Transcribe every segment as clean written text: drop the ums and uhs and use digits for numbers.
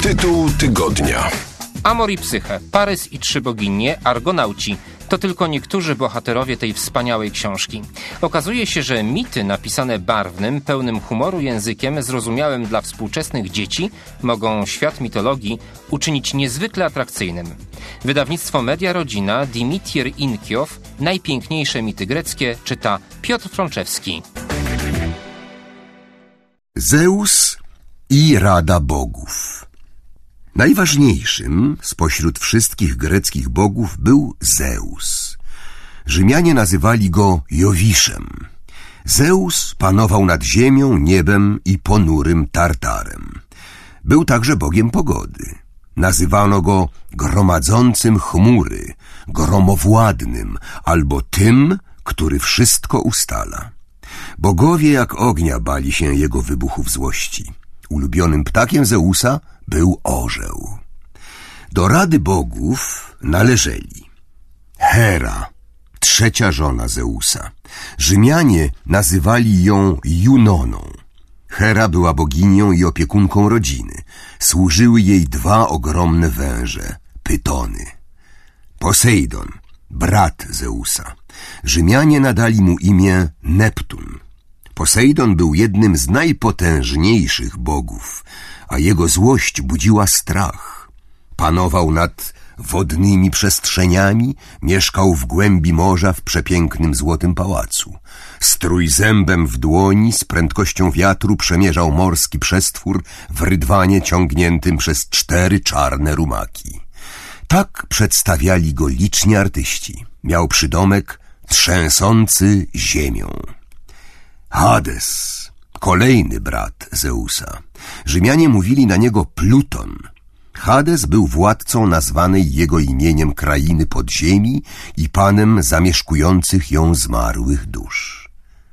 Tytuł tygodnia. Amor i Psyche, Parys i 3 boginie, Argonauci. To tylko niektórzy bohaterowie tej wspaniałej książki. Okazuje się, że mity napisane barwnym, pełnym humoru językiem, zrozumiałym dla współczesnych dzieci, mogą świat mitologii uczynić niezwykle atrakcyjnym. Wydawnictwo Media Rodzina, Dimitier Inkiow, Najpiękniejsze mity greckie, czyta Piotr Frączewski. Zeus i Rada Bogów. Najważniejszym spośród wszystkich greckich bogów był Zeus. Rzymianie nazywali go Jowiszem. Zeus panował nad ziemią, niebem i ponurym Tartarem. Był także bogiem pogody. Nazywano go gromadzącym chmury, gromowładnym albo tym, który wszystko ustala. Bogowie jak ognia bali się jego wybuchów złości. Ulubionym ptakiem Zeusa był orzeł. Do Rady Bogów należeli Hera, 3. żona Zeusa. Rzymianie nazywali ją Junoną. Hera była boginią i opiekunką rodziny. Służyły jej 2 ogromne węże, pytony. Posejdon, brat Zeusa. Rzymianie nadali mu imię Neptun. Posejdon był jednym z najpotężniejszych bogów, a jego złość budziła strach. Panował nad wodnymi przestrzeniami, mieszkał w głębi morza w przepięknym złotym pałacu. Z trójzębem w dłoni, z prędkością wiatru przemierzał morski przestwór w rydwanie ciągniętym przez 4 czarne rumaki. Tak przedstawiali go liczni artyści. Miał przydomek trzęsący ziemią. Hades, kolejny brat Zeusa. Rzymianie mówili na niego Pluton. Hades był władcą nazwanej jego imieniem krainy podziemi i panem zamieszkujących ją zmarłych dusz.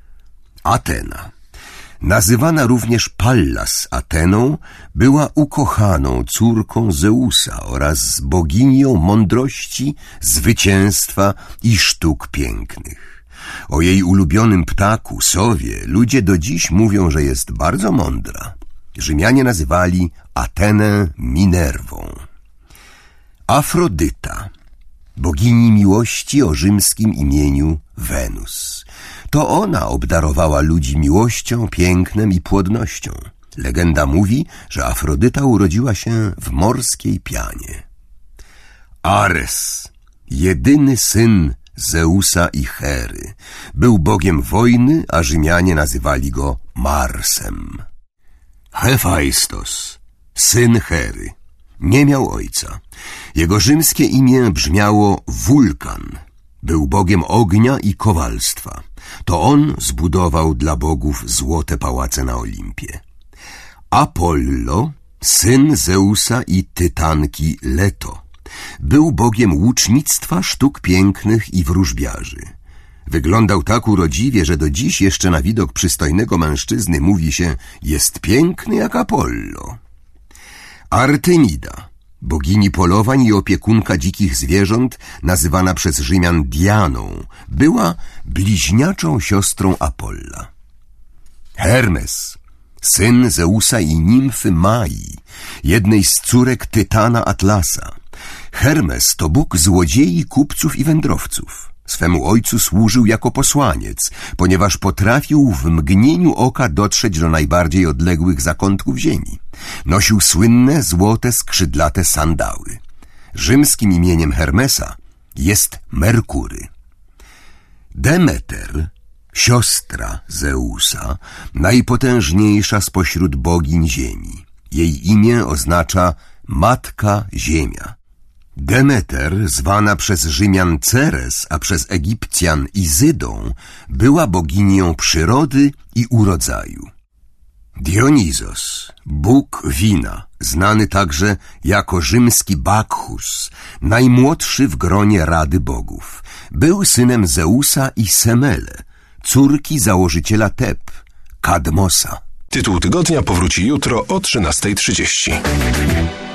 Atena, nazywana również Pallas Ateną, była ukochaną córką Zeusa oraz boginią mądrości, zwycięstwa i sztuk pięknych. O jej ulubionym ptaku, sowie, ludzie do dziś mówią, że jest bardzo mądra. Rzymianie nazywali Atenę Minerwą. Afrodyta, bogini miłości o rzymskim imieniu Wenus. To ona obdarowała ludzi miłością, pięknem i płodnością. Legenda mówi, że Afrodyta urodziła się w morskiej pianie. Ares, jedyny syn Zeusa i Hery. Był bogiem wojny, a Rzymianie nazywali go Marsem. Hefajstos, syn Hery. Nie miał ojca. Jego rzymskie imię brzmiało Wulkan. Był bogiem ognia i kowalstwa. To on zbudował dla bogów złote pałace na Olimpie. Apollo, syn Zeusa i tytanki Leto. Był bogiem łucznictwa, sztuk pięknych i wróżbiarzy. Wyglądał tak urodziwie, że do dziś jeszcze na widok przystojnego mężczyzny mówi się: jest piękny jak Apollo. Artemida, bogini polowań i opiekunka dzikich zwierząt, nazywana przez Rzymian Dianą, była bliźniaczą siostrą Apolla. Hermes, syn Zeusa i nimfy Mai, jednej z córek Tytana Atlasa. Hermes to bóg złodziei, kupców i wędrowców. Swemu ojcu służył jako posłaniec, ponieważ potrafił w mgnieniu oka dotrzeć do najbardziej odległych zakątków ziemi. Nosił słynne, złote, skrzydlate sandały. Rzymskim imieniem Hermesa jest Merkury. Demeter, siostra Zeusa, najpotężniejsza spośród bogiń ziemi. Jej imię oznacza Matka Ziemia. Demeter, zwana przez Rzymian Ceres, a przez Egipcjan Izydą, była boginią przyrody i urodzaju. Dionizos, bóg wina, znany także jako rzymski Bakchus, najmłodszy w gronie Rady Bogów, był synem Zeusa i Semele, córki założyciela Teb, Kadmosa. Tytuł tygodnia powróci jutro o 13:30.